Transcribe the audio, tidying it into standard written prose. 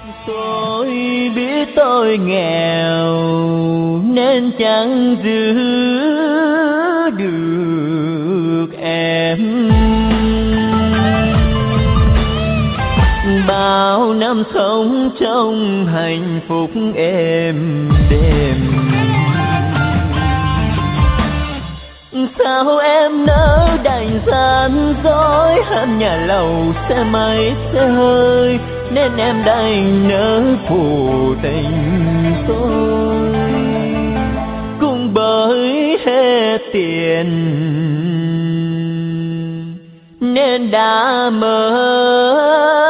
Tôi biết tôi nghèo nên chẳng giữ được em. Bao năm sống trong hạnh phúc êm đềm, sao em nỡ đành gian dối, ham nhà lầu xe máy xe hơi nên em đành nỡ phụ tình tôi. Cũng bởi hết tiền nên đã mất